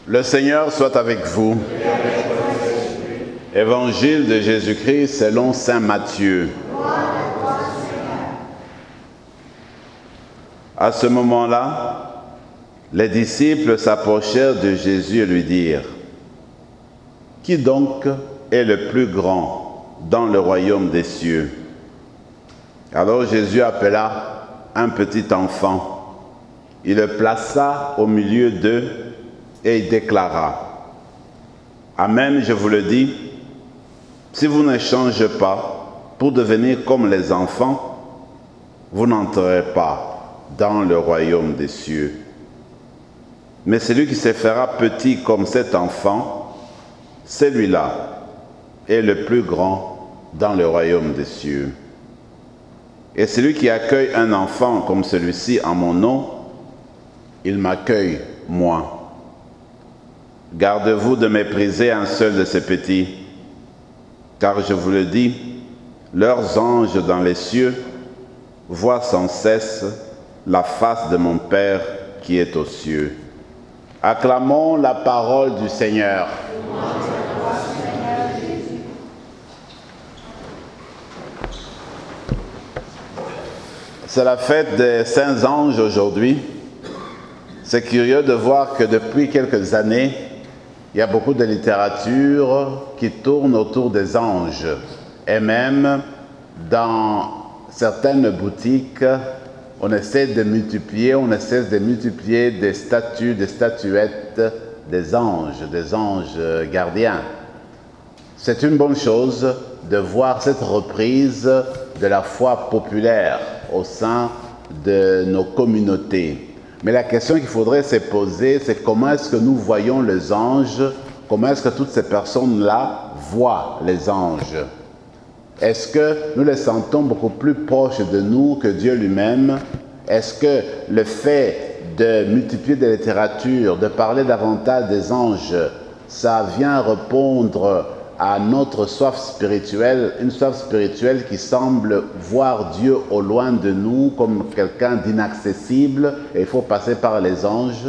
Le Seigneur soit avec vous. Évangile de Jésus-Christ selon saint Matthieu. À ce moment-là, les disciples s'approchèrent de Jésus et lui dirent : « Qui donc est le plus grand dans le royaume des cieux ?» Alors Jésus appela un petit enfant. Il le plaça au milieu d'eux et il déclara : « Amen, je vous le dis, si vous ne changez pas pour devenir comme les enfants, vous n'entrerez pas dans le royaume des cieux. Mais celui qui se fera petit comme cet enfant, celui-là est le plus grand dans le royaume des cieux. Et celui qui accueille un enfant comme celui-ci en mon nom, il m'accueille, moi. Gardez-vous de mépriser un seul de ces petits, car je vous le dis, leurs anges dans les cieux voient sans cesse la face de mon Père qui est aux cieux. » Acclamons la parole du Seigneur. C'est la fête des saints anges aujourd'hui. C'est curieux de voir que depuis quelques années, il y a beaucoup de littérature qui tourne autour des anges. Et même dans certaines boutiques, on essaie de multiplier des statues, des statuettes des anges gardiens. C'est une bonne chose de voir cette reprise de la foi populaire au sein de nos communautés. Mais la question qu'il faudrait se poser, c'est comment est-ce que nous voyons les anges? Comment est-ce que toutes ces personnes-là voient les anges? Est-ce que nous les sentons beaucoup plus proches de nous que Dieu lui-même? Est-ce que le fait de multiplier des littératures, de parler davantage des anges, ça vient répondre à notre soif spirituelle, une soif spirituelle qui semble voir Dieu au loin de nous comme quelqu'un d'inaccessible et il faut passer par les anges?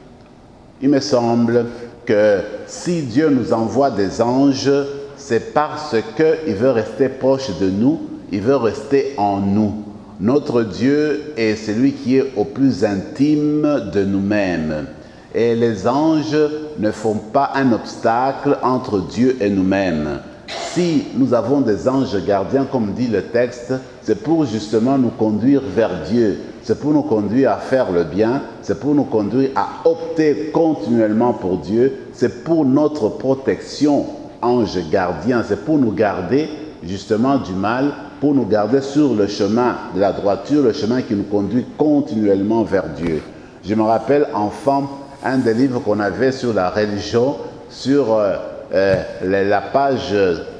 Il me semble que si Dieu nous envoie des anges, c'est parce qu'il veut rester proche de nous, il veut rester en nous. Notre Dieu est celui qui est au plus intime de nous-mêmes. Et les anges ne font pas un obstacle entre Dieu et nous-mêmes. Si nous avons des anges gardiens, comme dit le texte, c'est pour justement nous conduire vers Dieu. C'est pour nous conduire à faire le bien. C'est pour nous conduire à opter continuellement pour Dieu. C'est pour notre protection, anges gardiens. C'est pour nous garder justement du mal, pour nous garder sur le chemin de la droiture, le chemin qui nous conduit continuellement vers Dieu. Je me rappelle, enfant, un des livres qu'on avait sur la religion, sur la page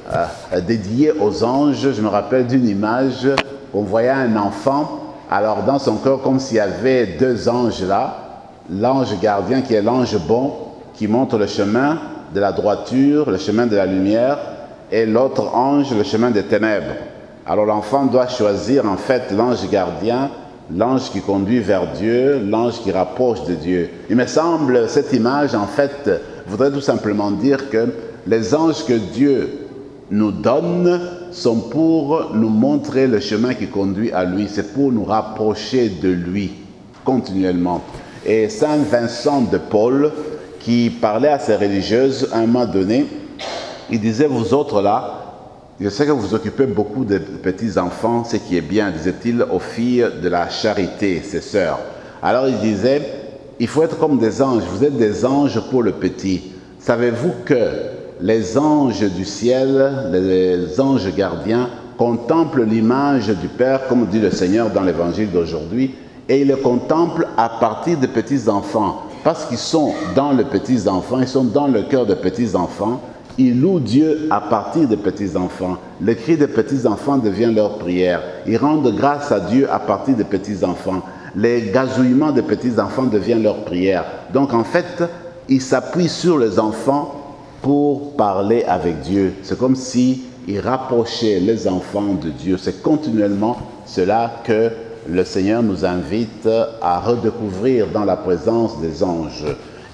dédiée aux anges, je me rappelle d'une image, on voyait un enfant, alors dans son cœur, comme s'il y avait deux anges là, l'ange gardien qui est l'ange bon, qui montre le chemin de la droiture, le chemin de la lumière, et l'autre ange, le chemin des ténèbres. Alors l'enfant doit choisir en fait l'ange gardien, l'ange qui conduit vers Dieu, l'ange qui rapproche de Dieu. Il me semble, cette image, en fait, voudrait tout simplement dire que les anges que Dieu nous donne sont pour nous montrer le chemin qui conduit à lui. C'est pour nous rapprocher de lui continuellement. Et Saint Vincent de Paul, qui parlait à ces religieuses à un moment donné, il disait: vous autres là, je sais que vous occupez beaucoup de petits-enfants, ce qui est bien, disait-il aux filles de la charité, ses sœurs. Alors il disait, il faut être comme des anges, vous êtes des anges pour le petit. Savez-vous que les anges du ciel, les anges gardiens, contemplent l'image du Père, comme dit le Seigneur dans l'évangile d'aujourd'hui, et ils le contemplent à partir des petits-enfants, parce qu'ils sont dans les petits-enfants, ils sont dans le cœur des petits-enfants. Ils louent Dieu à partir des petits-enfants. Le cri des petits-enfants devient leur prière. Ils rendent grâce à Dieu à partir des petits-enfants. Les gazouillements des petits-enfants deviennent leur prière. Donc en fait, ils s'appuient sur les enfants pour parler avec Dieu. C'est comme s'ils rapprochaient les enfants de Dieu. C'est continuellement cela que le Seigneur nous invite à redécouvrir dans la présence des anges.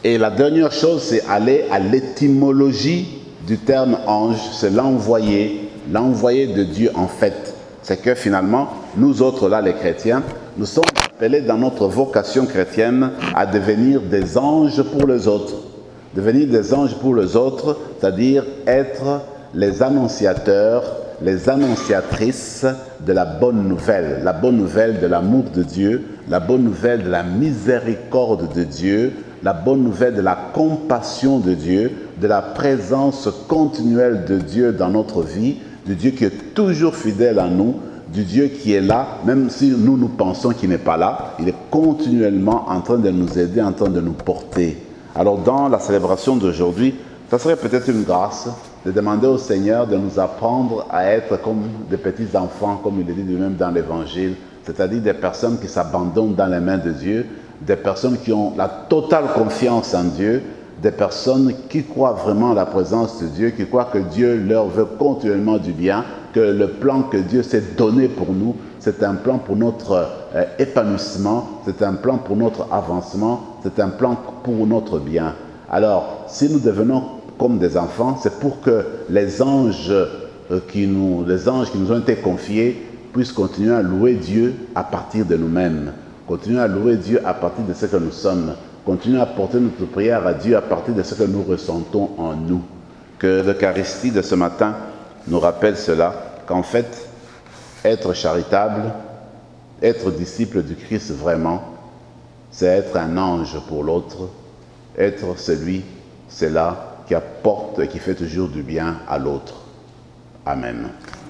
Et la dernière chose, c'est aller à l'étymologie du terme ange, c'est l'envoyé de Dieu en fait. C'est que finalement, nous autres là, les chrétiens, nous sommes appelés dans notre vocation chrétienne à devenir des anges pour les autres. Devenir des anges pour les autres, c'est-à-dire être les annonciateurs, les annonciatrices de la bonne nouvelle de l'amour de Dieu, la bonne nouvelle de la miséricorde de Dieu, la bonne nouvelle de la compassion de Dieu, de la présence continuelle de Dieu dans notre vie, du Dieu qui est toujours fidèle à nous, du Dieu qui est là, même si nous pensons qu'il n'est pas là, il est continuellement en train de nous aider, en train de nous porter. Alors dans la célébration d'aujourd'hui, ça serait peut-être une grâce de demander au Seigneur de nous apprendre à être comme des petits enfants, comme il le dit lui-même dans l'Évangile, c'est-à-dire des personnes qui s'abandonnent dans les mains de Dieu, des personnes qui ont la totale confiance en Dieu, des personnes qui croient vraiment à la présence de Dieu, qui croient que Dieu leur veut continuellement du bien, que le plan que Dieu s'est donné pour nous, c'est un plan pour notre épanouissement, c'est un plan pour notre avancement, c'est un plan pour notre bien. Alors, si nous devenons comme des enfants, c'est pour que les anges qui nous ont été confiés puissent continuer à louer Dieu à partir de nous-mêmes, continuer à louer Dieu à partir de ce que nous sommes, continuer à porter notre prière à Dieu à partir de ce que nous ressentons en nous. Que l'Eucharistie de ce matin nous rappelle cela, qu'en fait, être charitable, être disciple du Christ vraiment, c'est être un ange pour l'autre, être celui-là qui apporte et qui fait toujours du bien à l'autre. Amen.